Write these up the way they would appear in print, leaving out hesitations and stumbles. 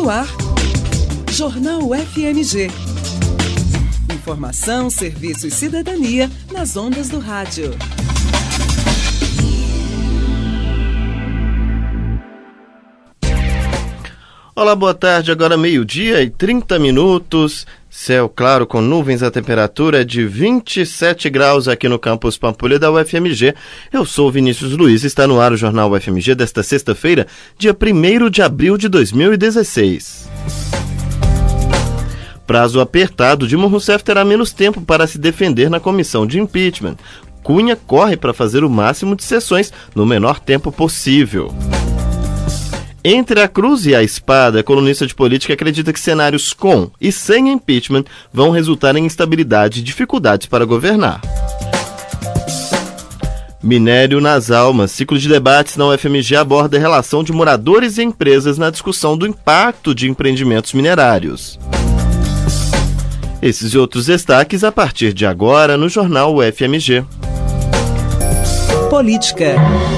No ar, Jornal FMG. Informação, serviço e cidadania nas ondas do rádio. Olá, boa tarde. Agora 12h30. Céu claro com nuvens, a temperatura é de 27 graus aqui no campus Pampulha da UFMG. Eu sou Vinícius Luiz e está no ar o Jornal UFMG desta sexta-feira, dia 1º de abril de 2016. Prazo apertado, Dilma Rousseff terá menos tempo para se defender na comissão de impeachment. Cunha corre para fazer o máximo de sessões no menor tempo possível. Entre a cruz e a espada, a colunista de política acredita que cenários com e sem impeachment vão resultar em instabilidade e dificuldades para governar. Minério nas almas. Ciclo de debates na UFMG aborda a relação de moradores e empresas na discussão do impacto de empreendimentos minerários. Esses e outros destaques a partir de agora no Jornal UFMG. Política.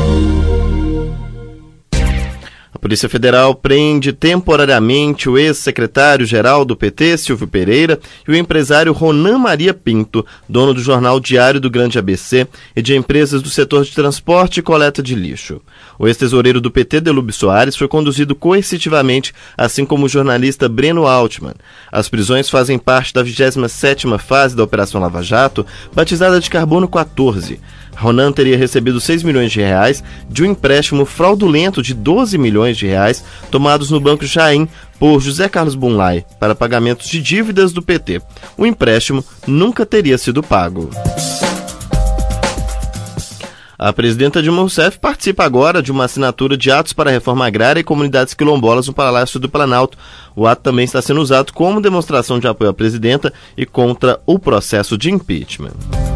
A Polícia Federal prende temporariamente o ex-secretário-geral do PT, Silvio Pereira, e o empresário Ronan Maria Pinto, dono do jornal Diário do Grande ABC e de empresas do setor de transporte e coleta de lixo. O ex-tesoureiro do PT, Delúbio Soares, foi conduzido coercitivamente, assim como o jornalista Breno Altman. As prisões fazem parte da 27ª fase da Operação Lava Jato, batizada de Carbono 14. Ronan teria recebido 6 milhões de reais de um empréstimo fraudulento de 12 milhões de reais tomados no Banco Jaim por José Carlos Bunlai para pagamentos de dívidas do PT. O empréstimo nunca teria sido pago. A presidenta Dilma Rousseff participa agora de uma assinatura de atos para a reforma agrária e comunidades quilombolas no Palácio do Planalto. O ato também está sendo usado como demonstração de apoio à presidenta e contra o processo de impeachment.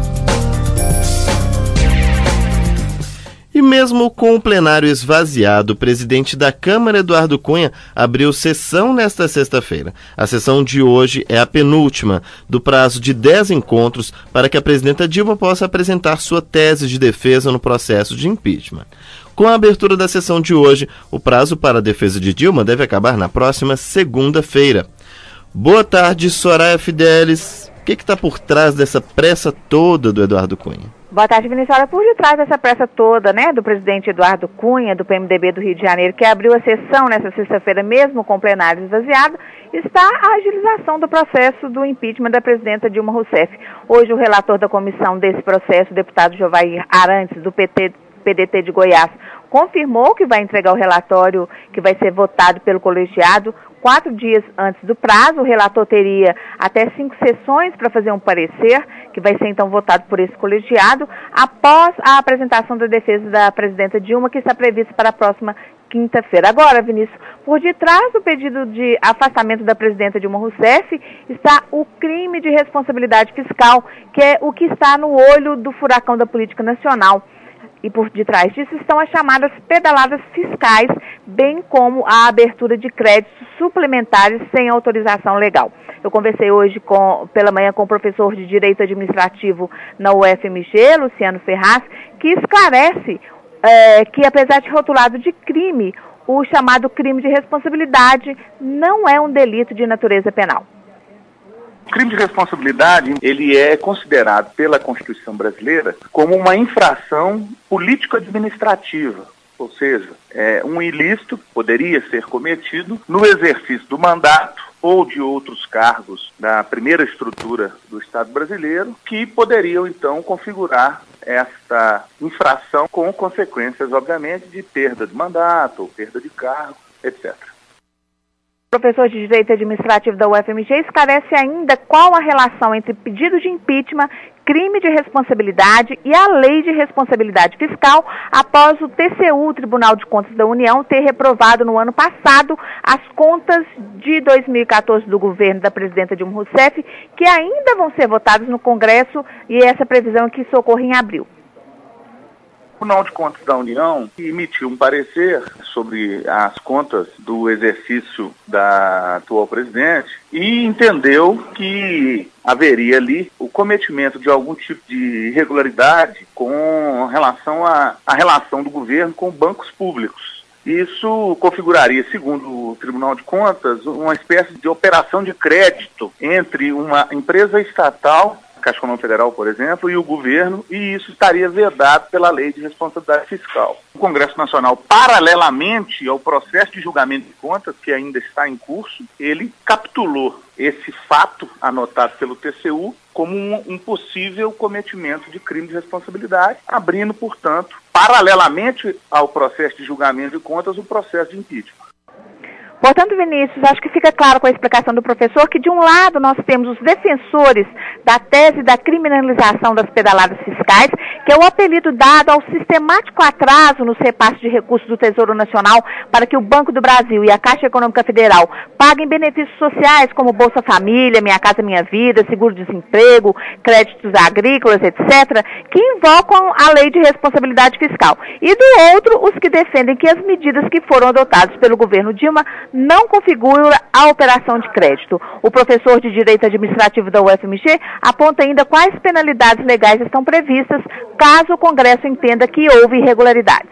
E mesmo com o plenário esvaziado, o presidente da Câmara, Eduardo Cunha, abriu sessão nesta sexta-feira. A sessão de hoje é a penúltima do prazo de 10 encontros para que a presidenta Dilma possa apresentar sua tese de defesa no processo de impeachment. Com a abertura da sessão de hoje, o prazo para a defesa de Dilma deve acabar na próxima segunda-feira. Boa tarde, Soraya Fidelis. O que está por trás dessa pressa toda do Eduardo Cunha? Boa tarde, Vinícius. Olha, por detrás dessa pressa toda, do presidente Eduardo Cunha, do PMDB do Rio de Janeiro, que abriu a sessão nessa sexta-feira, mesmo com o plenário esvaziado, está a agilização do processo do impeachment da presidenta Dilma Rousseff. Hoje, o relator da comissão desse processo, o deputado Jovair Arantes, do PDT de Goiás, confirmou que vai entregar o relatório que vai ser votado pelo colegiado 4 dias antes do prazo. O relator teria até 5 sessões para fazer um parecer, que vai ser então votado por esse colegiado, após a apresentação da defesa da presidenta Dilma, que está prevista para a próxima quinta-feira. Agora, Vinícius, por detrás do pedido de afastamento da presidenta Dilma Rousseff está o crime de responsabilidade fiscal, que é o que está no olho do furacão da política nacional. E por detrás disso estão as chamadas pedaladas fiscais, bem como a abertura de créditos suplementares sem autorização legal. Eu conversei hoje pela manhã com o professor de Direito Administrativo na UFMG, Luciano Ferraz, que esclarece que, apesar de rotulado de crime, o chamado crime de responsabilidade não é um delito de natureza penal. O crime de responsabilidade, ele é considerado pela Constituição brasileira como uma infração político-administrativa, ou seja, um ilícito poderia ser cometido no exercício do mandato ou de outros cargos da primeira estrutura do Estado brasileiro, que poderiam, então, configurar esta infração com consequências, obviamente, de perda de mandato ou perda de cargo, etc. O professor de Direito Administrativo da UFMG esclarece ainda qual a relação entre pedido de impeachment, crime de responsabilidade e a lei de responsabilidade fiscal, após o TCU, o Tribunal de Contas da União, ter reprovado no ano passado as contas de 2014 do governo da presidenta Dilma Rousseff, que ainda vão ser votadas no Congresso, e essa previsão é que isso ocorra em abril. O Tribunal de Contas da União emitiu um parecer sobre as contas do exercício da atual presidente e entendeu que haveria ali o cometimento de algum tipo de irregularidade com relação à relação do governo com bancos públicos. Isso configuraria, segundo o Tribunal de Contas, uma espécie de operação de crédito entre uma empresa estatal, a Caixa Econômica Federal, por exemplo, e o governo, e isso estaria vedado pela Lei de Responsabilidade Fiscal. O Congresso Nacional, paralelamente ao processo de julgamento de contas, que ainda está em curso, ele capitulou esse fato anotado pelo TCU como um possível cometimento de crime de responsabilidade, abrindo, portanto, paralelamente ao processo de julgamento de contas, o processo de impeachment. Portanto, Vinícius, acho que fica claro com a explicação do professor que, de um lado, nós temos os defensores da tese da criminalização das pedaladas fiscais, que é o apelido dado ao sistemático atraso nos repasses de recursos do Tesouro Nacional para que o Banco do Brasil e a Caixa Econômica Federal paguem benefícios sociais como Bolsa Família, Minha Casa Minha Vida, seguro-desemprego, créditos agrícolas, etc., que invocam a Lei de Responsabilidade Fiscal. E do outro, os que defendem que as medidas que foram adotadas pelo governo Dilma não configura a operação de crédito. O professor de Direito Administrativo da UFMG aponta ainda quais penalidades legais estão previstas caso o Congresso entenda que houve irregularidades.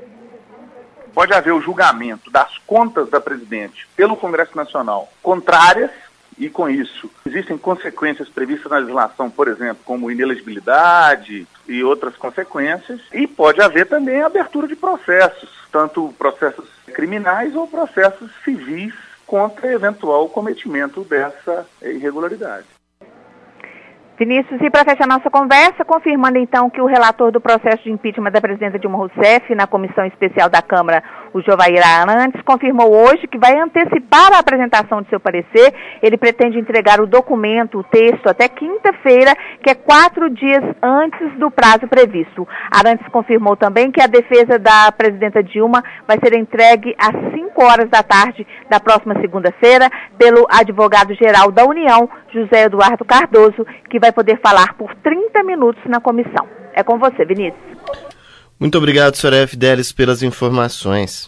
Pode haver o julgamento das contas da presidente pelo Congresso Nacional contrárias, e com isso existem consequências previstas na legislação, por exemplo, como inelegibilidade e outras consequências, e pode haver também a abertura de processos, tanto processos criminais ou processos civis contra eventual cometimento dessa irregularidade. Vinícius, e para fechar nossa conversa, confirmando então que o relator do processo de impeachment da presidenta Dilma Rousseff na Comissão Especial da Câmara, o Jovair Arantes, confirmou hoje que vai antecipar a apresentação de seu parecer. Ele pretende entregar o documento, o texto, até quinta-feira, que é 4 dias antes do prazo previsto. Arantes confirmou também que a defesa da presidenta Dilma vai ser entregue às 5 horas da tarde da próxima segunda-feira pelo advogado-geral da União, José Eduardo Cardoso, que vai poder falar por 30 minutos na comissão. É com você, Vinícius. Muito obrigado, senhora F. Delis, pelas informações.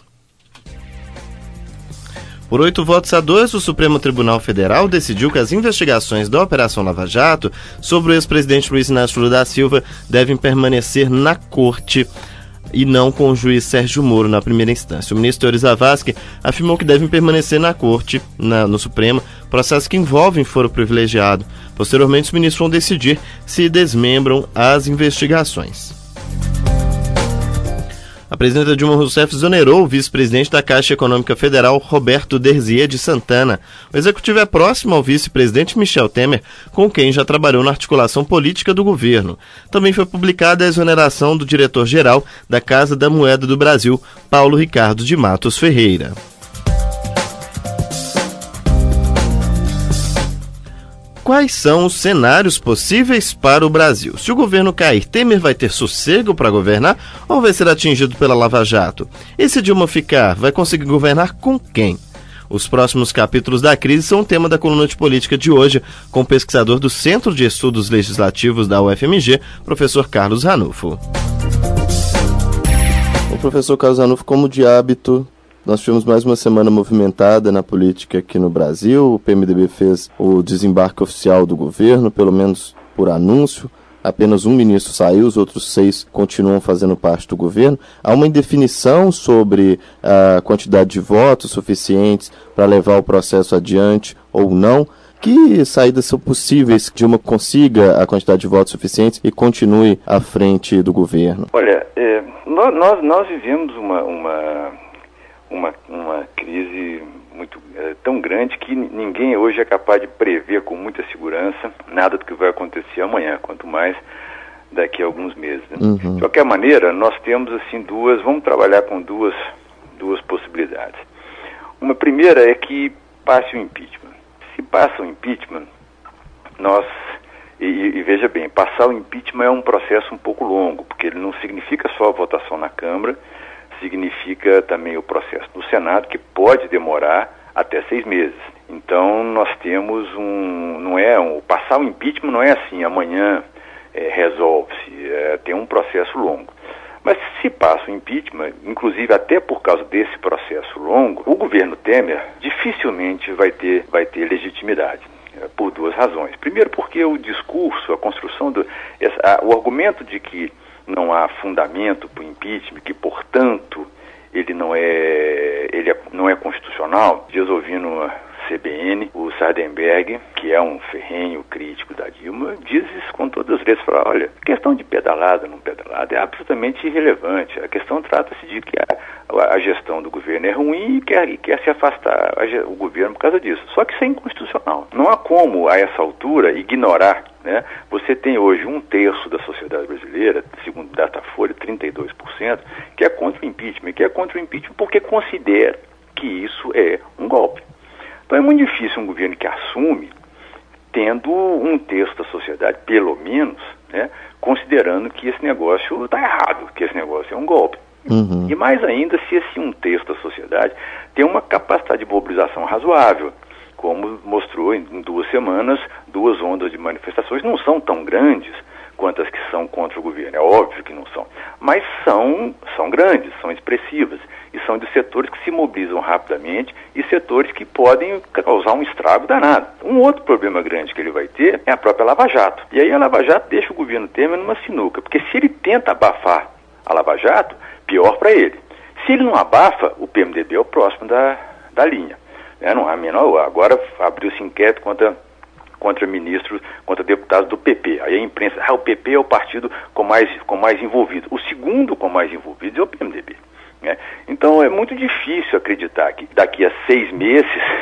Por 8 votos a 2, o Supremo Tribunal Federal decidiu que as investigações da Operação Lava Jato sobre o ex-presidente Luiz Inácio Lula da Silva devem permanecer na Corte e não com o juiz Sérgio Moro na primeira instância. O ministro Teori Zavascki afirmou que devem permanecer na Corte, no Supremo, processos que envolvem foro privilegiado. Posteriormente, os ministros vão decidir se desmembram as investigações. A presidenta Dilma Rousseff exonerou o vice-presidente da Caixa Econômica Federal, Roberto Derzier de Santana. O executivo é próximo ao vice-presidente Michel Temer, com quem já trabalhou na articulação política do governo. Também foi publicada a exoneração do diretor-geral da Casa da Moeda do Brasil, Paulo Ricardo de Matos Ferreira. Quais são os cenários possíveis para o Brasil? Se o governo cair, Temer vai ter sossego para governar ou vai ser atingido pela Lava Jato? E se Dilma ficar, vai conseguir governar com quem? Os próximos capítulos da crise são o tema da coluna de política de hoje, com o pesquisador do Centro de Estudos Legislativos da UFMG, professor Carlos Ranulfo. O professor Carlos Ranulfo, como de hábito, nós tivemos mais uma semana movimentada na política aqui no Brasil. O PMDB fez o desembarque oficial do governo, pelo menos por anúncio. Apenas um ministro saiu, os outros 6 continuam fazendo parte do governo. Há uma indefinição sobre a quantidade de votos suficientes para levar o processo adiante ou não. Que saídas são possíveis que Dilma consiga a quantidade de votos suficientes e continue à frente do governo? Olha, nós vivemos uma crise muito tão grande que ninguém hoje é capaz de prever com muita segurança nada do que vai acontecer amanhã, quanto mais daqui a alguns meses. Né? Uhum. De qualquer maneira, nós temos assim vamos trabalhar com duas possibilidades. Uma primeira é que passe o impeachment. Se passa o impeachment, e veja bem, passar o impeachment é um processo um pouco longo, porque ele não significa só a votação na Câmara, significa também o processo no Senado, que pode demorar até 6 meses. Então, nós temos passar o impeachment não é assim, amanhã resolve-se, tem um processo longo. Mas se passa o impeachment, inclusive até por causa desse processo longo, o governo Temer dificilmente vai ter legitimidade, por 2 razões. Primeiro, porque o discurso, a construção o argumento de que não há fundamento para o impeachment, que, portanto, ele não é constitucional. Dias ouvindo a CBN, o Sardenberg, que é um ferrenho crítico da Dilma, diz isso com todas as letras, fala, olha, questão de pedalada ou não pedalada é absolutamente irrelevante. A questão trata-se de que a gestão do governo é ruim e quer se afastar o governo por causa disso. Só que isso é inconstitucional. Não há como, a essa altura, ignorar, né? Você tem hoje 1/3 da sociedade brasileira, segundo Datafolha, 32%, que é contra o impeachment. Que é contra o impeachment porque considera que isso é um golpe. Então é muito difícil um governo que assume, tendo 1/3 da sociedade, pelo menos, né, considerando que esse negócio está errado, que esse negócio é um golpe. Uhum. E mais ainda se esse 1/3 da sociedade tem uma capacidade de mobilização razoável, como mostrou em 2 semanas, 2 ondas de manifestações, não são tão grandes quanto as que são contra o governo, é óbvio que não são, mas são grandes, são expressivas, e são de setores que se mobilizam rapidamente e setores que podem causar um estrago danado. Um outro problema grande que ele vai ter é a própria Lava Jato. E aí a Lava Jato deixa o governo Temer numa sinuca, porque se ele tenta abafar a Lava Jato, pior para ele. Se ele não abafa, o PMDB é o próximo da linha. Não há menor, agora abriu-se inquérito contra ministros, contra deputados do PP. Aí a imprensa, o PP é o partido com mais envolvido. O segundo com mais envolvido é o PMDB. Né? Então é muito difícil acreditar que daqui a 6 meses,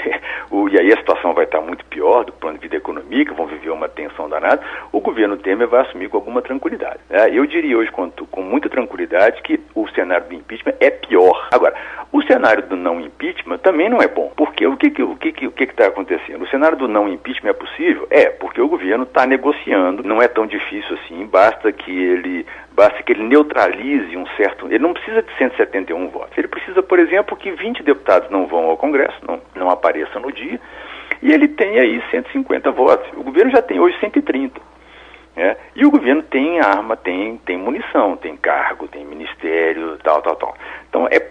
e aí a situação vai estar muito pior do ponto de vista econômico, vão viver uma tensão danada, o governo Temer vai assumir com alguma tranquilidade. Eu diria hoje com muita tranquilidade que o cenário do impeachment é pior. Agora, o cenário do não impeachment também não é bom, porque o que está acontecendo? O cenário do não impeachment é possível? Porque o governo está negociando, não é tão difícil assim, basta que ele neutralize um certo... Ele não precisa de 171 votos. Ele precisa, por exemplo, que 20 deputados não vão ao Congresso, não apareçam no dia, e ele tem aí 150 votos. O governo já tem hoje 130. Né? E o governo tem arma, tem munição, tem cargo, tem ministério, tal. Então é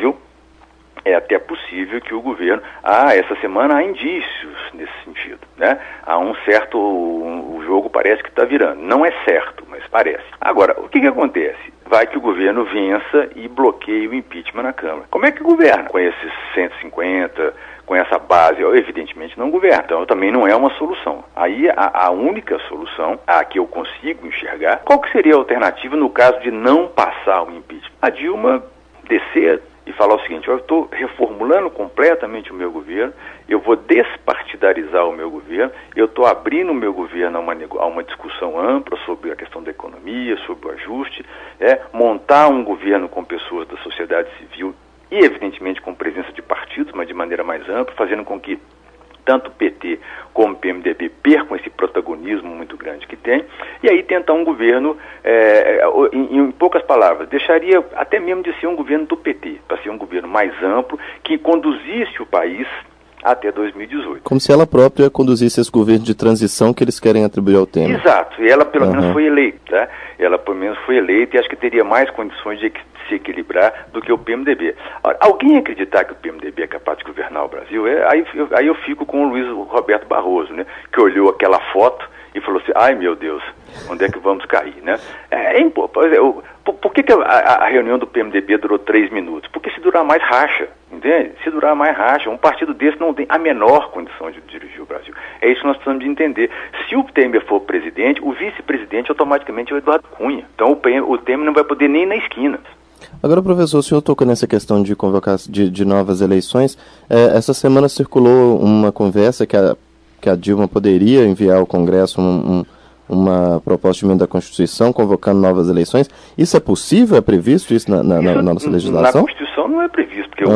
até possível que o governo... essa semana há indícios nesse sentido, né? Há o jogo parece que está virando. Não é certo, mas parece. Agora, o que acontece? Vai que o governo vença e bloqueie o impeachment na Câmara. Como é que governa? Com esses 150, com essa base, evidentemente não governa. Então também não é uma solução. Aí a única solução, a que eu consigo enxergar, qual que seria a alternativa no caso de não passar o impeachment? A Dilma descer e falar o seguinte: eu estou reformulando completamente o meu governo, eu vou despartidarizar o meu governo, eu estou abrindo o meu governo a uma discussão ampla sobre a questão da economia, sobre o ajuste, montar um governo com pessoas da sociedade civil e, evidentemente, com presença de partidos, mas de maneira mais ampla, fazendo com que tanto o PT como o PMDB percam esse protagonismo muito grande que tem, e aí tentar um governo, em poucas palavras, deixaria até mesmo de ser um governo do PT, para ser um governo mais amplo, que conduzisse o país até 2018. Como se ela própria conduzisse esse governo de transição que eles querem atribuir ao Temer. Exato, e ela pelo menos foi eleita, tá? Ela pelo menos foi eleita e acho que teria mais condições de se equilibrar do que o PMDB. Ora, alguém acreditar que o PMDB é capaz de governar o Brasil, aí eu fico com o Luiz Roberto Barroso, né? Que olhou aquela foto e falou assim: ai meu Deus, onde é que vamos cair, né? Por que a reunião do PMDB durou 3 minutos? Porque se durar mais racha, entende? Se durar mais racha, um partido desse não tem a menor condição de dirigir o Brasil. É isso que nós precisamos de entender. Se o Temer for presidente, o vice-presidente automaticamente é o Eduardo Cunha. Então o Temer não vai poder nem ir na esquina. Agora, professor, o senhor tocou nessa questão de convocar de novas eleições. Essa semana circulou uma conversa que a Dilma poderia enviar ao Congresso uma proposta de emenda da Constituição convocando novas eleições. Isso é possível? É previsto isso na nossa legislação? Na Constituição não é previsto, porque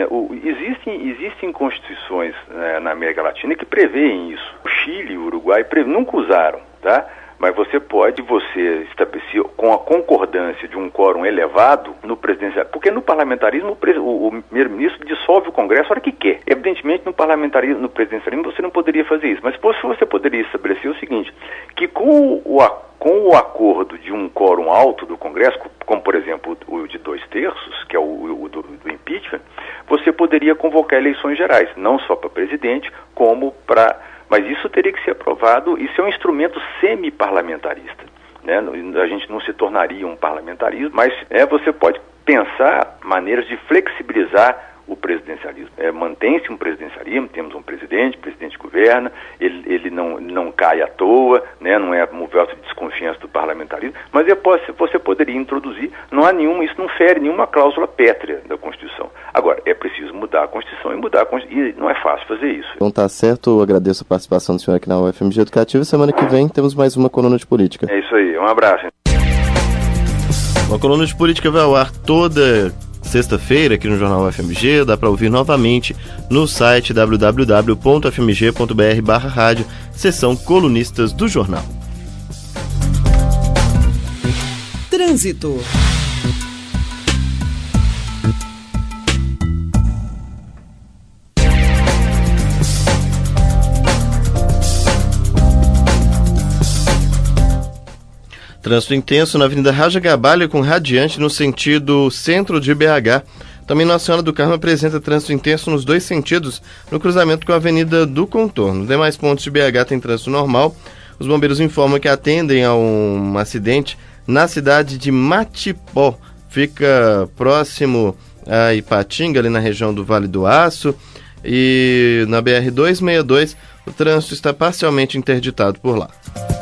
existem constituições na América Latina que prevêem isso. O Chile e o Uruguai nunca usaram, tá? Mas você estabelecer com a concordância de um quórum elevado no presidencial, porque no parlamentarismo o primeiro-ministro dissolve o Congresso a hora que quer. Evidentemente no presidencialismo você não poderia fazer isso, mas você poderia estabelecer o seguinte, que com o acordo de um quórum alto do Congresso, como por exemplo o de 2/3, que é o do impeachment, você poderia convocar eleições gerais, não só para presidente, como para... Mas isso teria que ser aprovado, isso é um instrumento semi-parlamentarista, né? A gente não se tornaria um parlamentarismo, mas você pode pensar maneiras de flexibilizar o presidencialismo. Mantém-se um presidencialismo, temos um presidente, o presidente governa, ele não cai à toa, né, não é um voto de desconfiança do parlamentarismo, mas você poderia introduzir, isso não fere nenhuma cláusula pétrea da Constituição. Agora, é preciso mudar a Constituição e não é fácil fazer isso. Então tá certo, eu agradeço a participação do senhor aqui na UFMG Educativa. Semana que vem temos mais uma coluna de política. É isso aí, um abraço. Uma coluna de política vai ao ar toda sexta-feira aqui no Jornal UFMG, dá para ouvir novamente no site www.fmg.br/rádio, seção Colunistas do Jornal. Trânsito. Trânsito intenso na Avenida Raja Gabalho com Radiante no sentido centro de BH. Também Nossa Senhora do Carmo apresenta trânsito intenso nos dois sentidos no cruzamento com a Avenida do Contorno. Nos demais pontos de BH tem trânsito normal. Os bombeiros informam que atendem a um acidente na cidade de Matipó. Fica próximo a Ipatinga, ali na região do Vale do Aço. E na BR-262 o trânsito está parcialmente interditado por lá.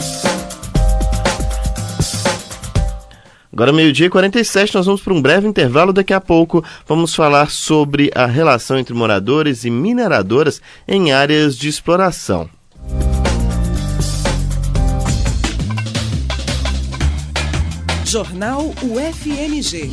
Agora 12h47, nós vamos para um breve intervalo. Daqui a pouco vamos falar sobre a relação entre moradores e mineradoras em áreas de exploração. Jornal UFMG.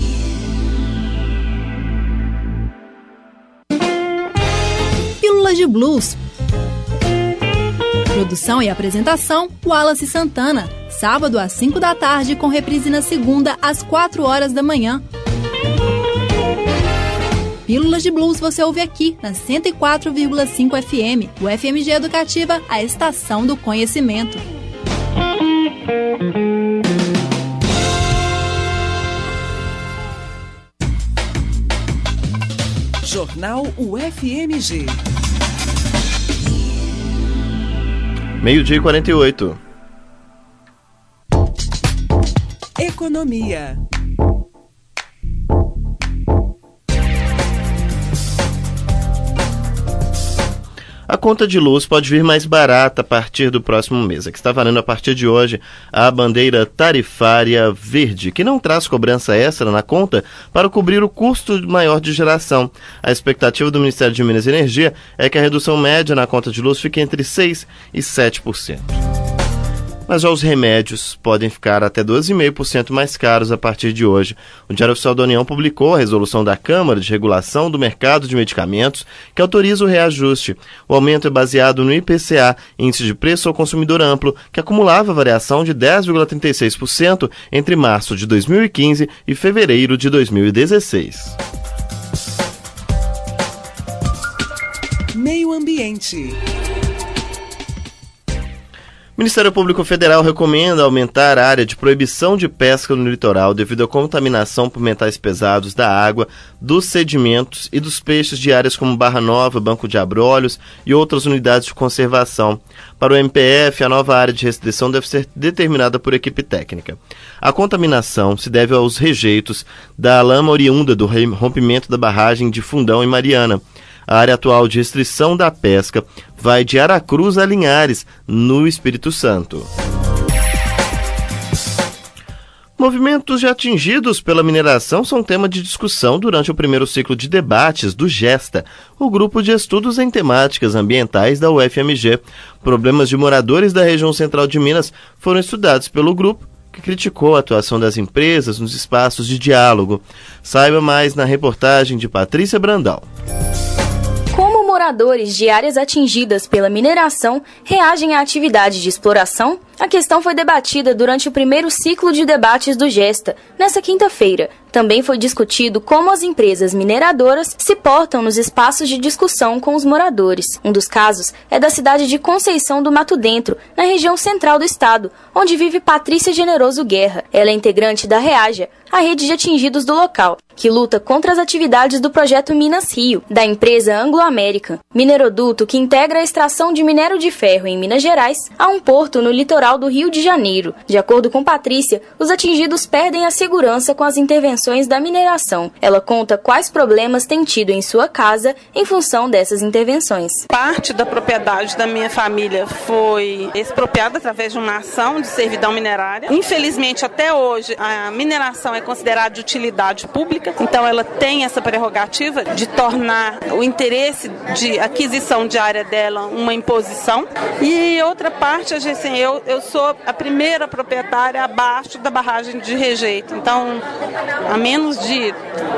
Pílulas de Blues. Produção e apresentação, Wallace Santana. Sábado às 5 da tarde, com reprise na segunda às 4 horas da manhã. Pílulas de Blues você ouve aqui, na 104,5 FM. O FMG Educativa, a estação do conhecimento. Jornal UFMG. 12h48. Economia. A conta de luz pode vir mais barata a partir do próximo mês. Aqui está valendo a partir de hoje a bandeira tarifária verde, que não traz cobrança extra na conta para cobrir o custo maior de geração. A expectativa do Ministério de Minas e Energia é que a redução média na conta de luz fique entre 6% e 7%. Mas já os remédios podem ficar até 12,5% mais caros a partir de hoje. O Diário Oficial da União publicou a resolução da Câmara de Regulação do Mercado de Medicamentos que autoriza o reajuste. O aumento é baseado no IPCA, Índice de Preço ao Consumidor Amplo, que acumulava variação de 10,36% entre março de 2015 e fevereiro de 2016. Meio Ambiente. O Ministério Público Federal recomenda aumentar a área de proibição de pesca no litoral devido à contaminação por metais pesados da água, dos sedimentos e dos peixes de áreas como Barra Nova, Banco de Abrolhos e outras unidades de conservação. Para o MPF, a nova área de restrição deve ser determinada por equipe técnica. A contaminação se deve aos rejeitos da lama oriunda do rompimento da barragem de Fundão e Mariana. A área atual de restrição da pesca vai de Aracruz a Linhares, no Espírito Santo. Movimentos já atingidos pela mineração são tema de discussão durante o primeiro ciclo de debates do GESTA, o Grupo de Estudos em Temáticas Ambientais da UFMG. Problemas de moradores da região central de Minas foram estudados pelo grupo, que criticou a atuação das empresas nos espaços de diálogo. Saiba mais na reportagem de Patrícia Brandão. Como moradores de áreas atingidas pela mineração reagem à atividade de exploração? A questão foi debatida durante o primeiro ciclo de debates do GESTA, nesta quinta-feira. Também foi discutido como as empresas mineradoras se portam nos espaços de discussão com os moradores. Um dos casos é da cidade de Conceição do Mato Dentro, na região central do estado, onde vive Patrícia Generoso Guerra. Ela é integrante da REAJA, a rede de atingidos do local, que luta contra as atividades do projeto Minas Rio, da empresa Anglo-American, mineroduto que integra a extração de minério de ferro em Minas Gerais a um porto no litoral do Rio de Janeiro. De acordo com Patrícia, os atingidos perdem a segurança com as intervenções da mineração. Ela conta quais problemas tem tido em sua casa em função dessas intervenções. Parte da propriedade da minha família foi expropriada através de uma ação de servidão minerária. Infelizmente, até hoje, a mineração é considerada de utilidade pública, então ela tem essa prerrogativa de tornar o interesse de aquisição de área dela uma imposição. E outra parte, assim, eu sou a primeira proprietária abaixo da barragem de rejeito. Então, a menos de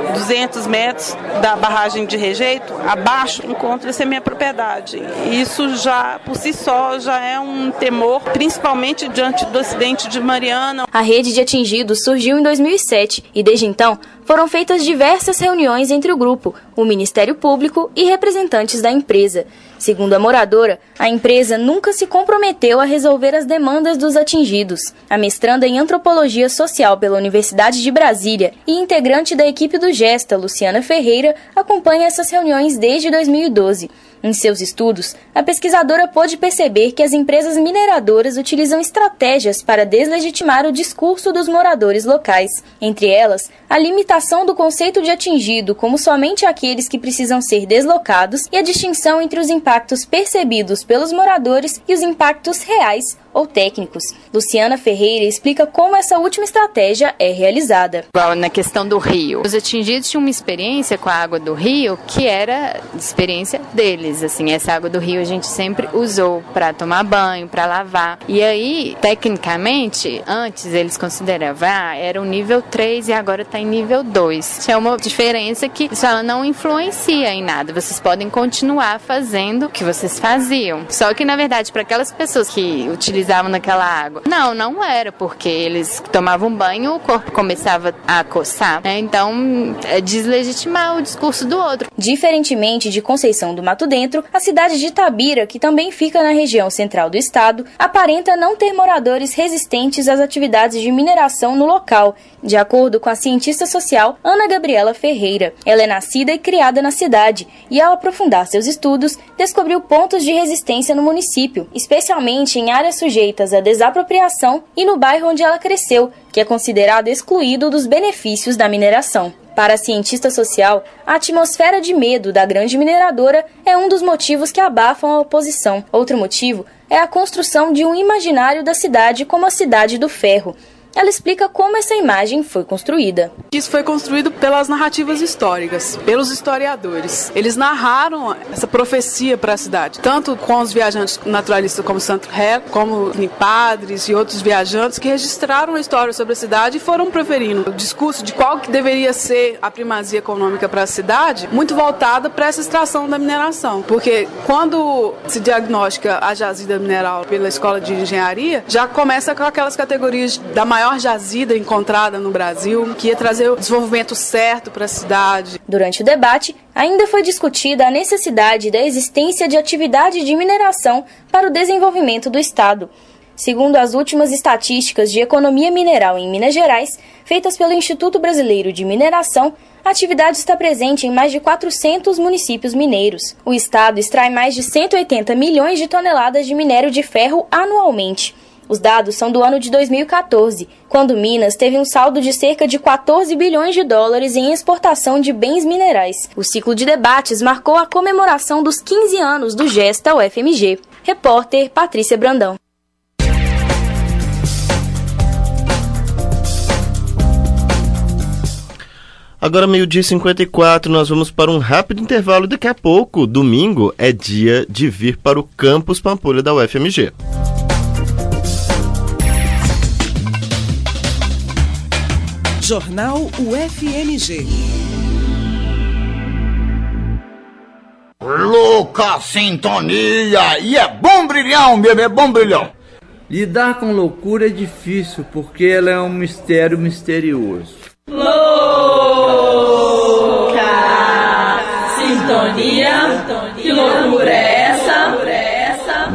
200 metros da barragem de rejeito, abaixo, encontra-se a minha propriedade. Isso já, por si só, já é um temor, principalmente diante do acidente de Mariana. A rede de atingidos surgiu em 2007 e, desde então, foram feitas diversas reuniões entre o grupo, o Ministério Público e representantes da empresa. Segundo a moradora, a empresa nunca se comprometeu a resolver as demandas dos atingidos. A mestranda em Antropologia Social pela Universidade de Brasília e integrante da equipe do Gesta, Luciana Ferreira, acompanha essas reuniões desde 2012. Em seus estudos, a pesquisadora pôde perceber que as empresas mineradoras utilizam estratégias para deslegitimar o discurso dos moradores locais. Entre elas, a limitação do conceito de atingido como somente aqueles que precisam ser deslocados e a distinção entre os impactos percebidos pelos moradores e os impactos reais ou técnicos. Luciana Ferreira explica como essa última estratégia é realizada. Igual na questão do rio. Os atingidos tinham uma experiência com a água do rio que era experiência deles. Assim, essa água do rio a gente sempre usou para tomar banho, para lavar. E aí, tecnicamente, antes eles consideravam, era o nível 3 e agora está em nível 2. É uma diferença que ela não influencia em nada. Vocês podem continuar fazendo o que vocês faziam. Só que, na verdade, para aquelas pessoas que utilizavam naquela água, não era, porque eles tomavam banho, o corpo começava a coçar. Então, é deslegitimar o discurso do outro. Diferentemente de Conceição do Mato Dentro, a cidade de Itabira, que também fica na região central do estado, aparenta não ter moradores resistentes às atividades de mineração no local, de acordo com a cientista social Ana Gabriela Ferreira. Ela é nascida e criada na cidade e, ao aprofundar seus estudos, descobriu pontos de resistência no município, especialmente em áreas sujeitas à desapropriação e no bairro onde ela cresceu, que é considerado excluído dos benefícios da mineração. Para a cientista social, a atmosfera de medo da grande mineradora é um dos motivos que abafam a oposição. Outro motivo é a construção de um imaginário da cidade como a cidade do ferro. Ela explica como essa imagem foi construída. Isso foi construído pelas narrativas históricas, pelos historiadores. Eles narraram essa profecia para a cidade, tanto com os viajantes naturalistas como Santo Ré, como padres e outros viajantes que registraram a história sobre a cidade e foram proferindo o discurso de qual que deveria ser a primazia econômica para a cidade, muito voltada para essa extração da mineração. Porque quando se diagnostica a jazida mineral pela Escola de Engenharia, já começa com aquelas categorias da maior jazida encontrada no Brasil, que ia trazer o desenvolvimento certo para a cidade. Durante o debate, ainda foi discutida a necessidade da existência de atividade de mineração para o desenvolvimento do Estado. Segundo as últimas estatísticas de economia mineral em Minas Gerais, feitas pelo Instituto Brasileiro de Mineração, a atividade está presente em mais de 400 municípios mineiros. O Estado extrai mais de 180 milhões de toneladas de minério de ferro anualmente. Os dados são do ano de 2014, quando Minas teve um saldo de cerca de 14 bilhões de dólares em exportação de bens minerais. O ciclo de debates marcou a comemoração dos 15 anos do Gesta UFMG. Repórter Patrícia Brandão. Agora, 12h54, nós vamos para um rápido intervalo. Daqui a pouco, domingo, é dia de vir para o Campus Pampulha da UFMG. Jornal UFMG. Louca sintonia! E é bom brilhão, bebê, é bom brilhão! Lidar com loucura é difícil, porque ela é um mistério misterioso. Louca sintonia, que loucura é essa?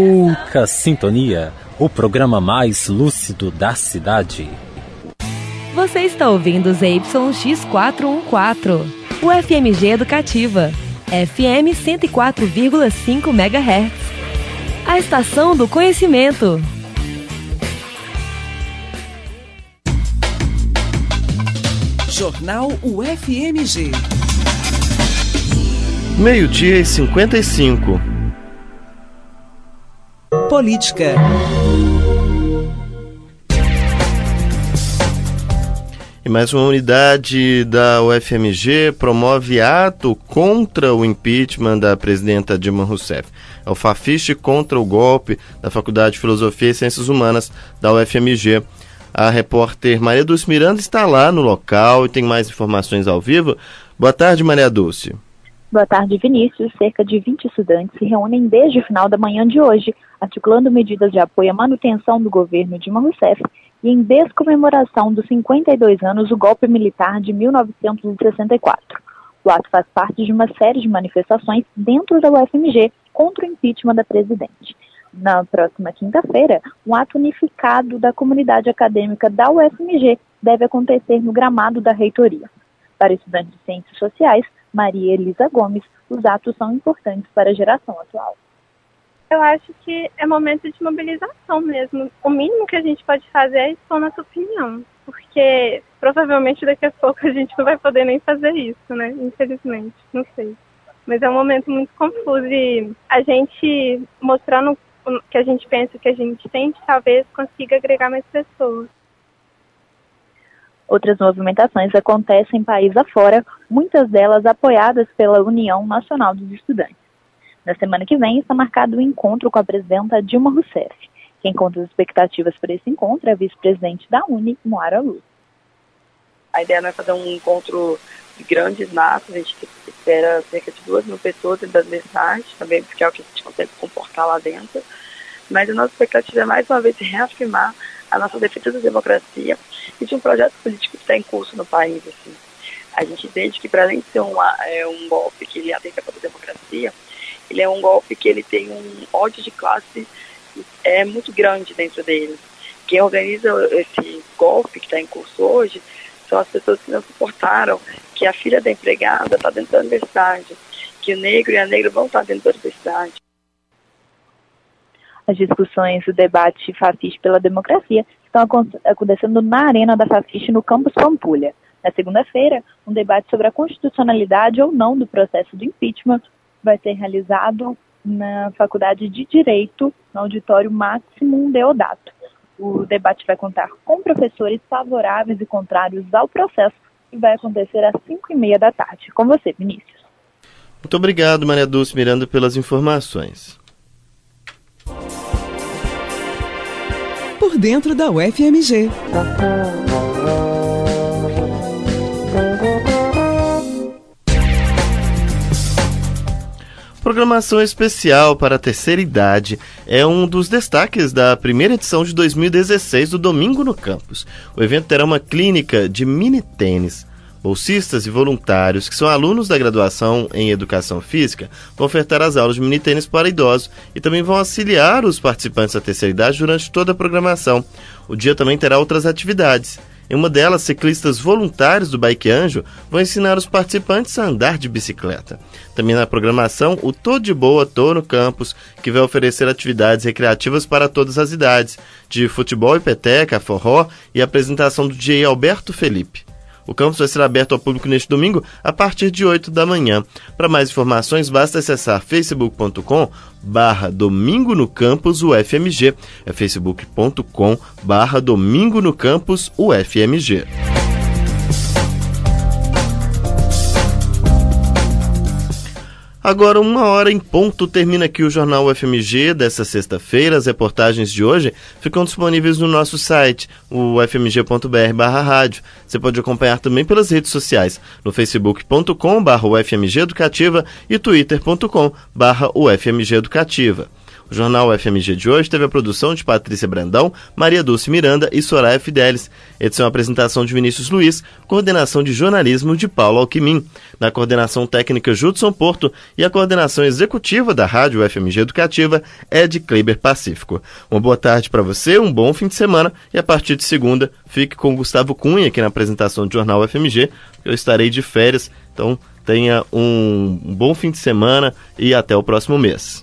Louca Sintonia, o programa mais lúcido da cidade. Você está ouvindo ZYX414, o FMG Educativa, FM 104,5 MHz. A estação do conhecimento. Jornal UFMG. 12:55. Política. E mais uma unidade da UFMG promove ato contra o impeachment da presidenta Dilma Rousseff. É o Fafiche contra o golpe da Faculdade de Filosofia e Ciências Humanas da UFMG. A repórter Maria Dulce Miranda está lá no local e tem mais informações ao vivo. Boa tarde, Maria Dulce. Boa tarde, Vinícius. Cerca de 20 estudantes se reúnem desde o final da manhã de hoje, articulando medidas de apoio à manutenção do governo Dilma Rousseff e em descomemoração dos 52 anos do golpe militar de 1964. O ato faz parte de uma série de manifestações dentro da UFMG contra o impeachment da presidente. Na próxima quinta-feira, um ato unificado da comunidade acadêmica da UFMG deve acontecer no gramado da reitoria. Para estudantes de Ciências Sociais, Maria Elisa Gomes, os atos são importantes para a geração atual. Eu acho que é momento de mobilização mesmo. O mínimo que a gente pode fazer é expor nossa opinião, porque provavelmente daqui a pouco a gente não vai poder nem fazer isso, né? Infelizmente, não sei. Mas é um momento muito confuso e a gente mostrando o que a gente pensa, o que a gente sente, talvez consiga agregar mais pessoas. Outras movimentações acontecem país afora, muitas delas apoiadas pela União Nacional dos Estudantes. Na semana que vem está marcado o encontro com a presidenta Dilma Rousseff. Quem conta as expectativas para esse encontro é a vice-presidente da UNE, Moara Luz. A ideia não é fazer um encontro de grandes massas, a gente espera cerca de 2.000 pessoas dentro das universidades, também porque é o que a gente consegue comportar lá dentro. Mas a nossa expectativa é mais uma vez reafirmar a nossa defesa da democracia e de um projeto político que está em curso no país. Assim. A gente entende que, para além de ser um golpe que ele atenta contra a democracia, ele é um golpe que ele tem um ódio de classe muito grande dentro dele. Quem organiza esse golpe que está em curso hoje são as pessoas que não suportaram que a filha da empregada está dentro da universidade, que o negro e a negra vão estar dentro da universidade. As discussões do debate Fafiche pela democracia estão acontecendo na Arena da Fafiche no campus Pampulha. Na segunda-feira, um debate sobre a constitucionalidade ou não do processo do impeachment vai ser realizado na Faculdade de Direito, no auditório Máximo Deodato. O debate vai contar com professores favoráveis e contrários ao processo e vai acontecer às 5h30 da tarde. Com você, Vinícius. Muito obrigado, Maria Dulce Miranda, pelas informações. Por dentro da UFMG. Programação especial para a terceira idade é um dos destaques da primeira edição de 2016 do Domingo no Campus. O evento terá uma clínica de mini-tênis. Bolsistas e voluntários, que são alunos da graduação em Educação Física, vão ofertar as aulas de mini-tênis para idosos e também vão auxiliar os participantes da terceira idade durante toda a programação. O dia também terá outras atividades. Em uma delas, ciclistas voluntários do Bike Anjo vão ensinar os participantes a andar de bicicleta. Também na programação, o Tô de Boa, Tô no Campus, que vai oferecer atividades recreativas para todas as idades, de futebol e peteca, forró e apresentação do DJ Alberto Felipe. O campus vai ser aberto ao público neste domingo a partir de 8 da manhã. Para mais informações, basta acessar facebook.com/Domingo no Campus UFMG. É facebook.com/Domingo no Campus UFMG. Agora, 1h em ponto, termina aqui o Jornal UFMG dessa sexta-feira. As reportagens de hoje ficam disponíveis no nosso site, o ufmg.br/rádio. Você pode acompanhar também pelas redes sociais, no facebook.com/UFMG Educativa e twitter.com/UFMG Educativa. O Jornal FMG de hoje teve a produção de Patrícia Brandão, Maria Dulce Miranda e Soraya Fidelis. Edição e apresentação de Vinícius Luiz, coordenação de jornalismo de Paulo Alquimim. Na coordenação técnica Judson Porto e a coordenação executiva da Rádio FMG Educativa é de Kleber Pacífico. Uma boa tarde para você, um bom fim de semana e a partir de segunda fique com Gustavo Cunha aqui na apresentação do Jornal FMG. Eu estarei de férias, então tenha um bom fim de semana e até o próximo mês.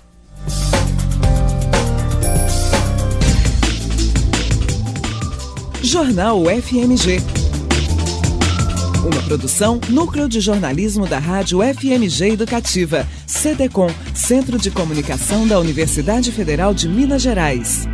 Jornal FMG. Uma produção Núcleo de Jornalismo da Rádio FMG Educativa, CDCom, Centro de Comunicação da Universidade Federal de Minas Gerais.